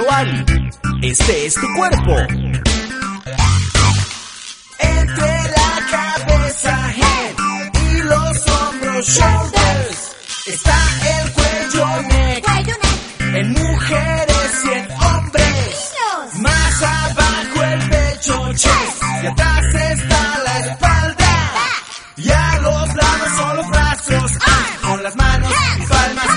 sensual. Este es tu cuerpo. Entre la cabeza, head, y los hombros, shoulders, está el cuello, neck, en mujeres y en hombres. Más abajo el pecho, chest, y atrás está la espalda. Y a los lados son los brazos, con las manos y palmas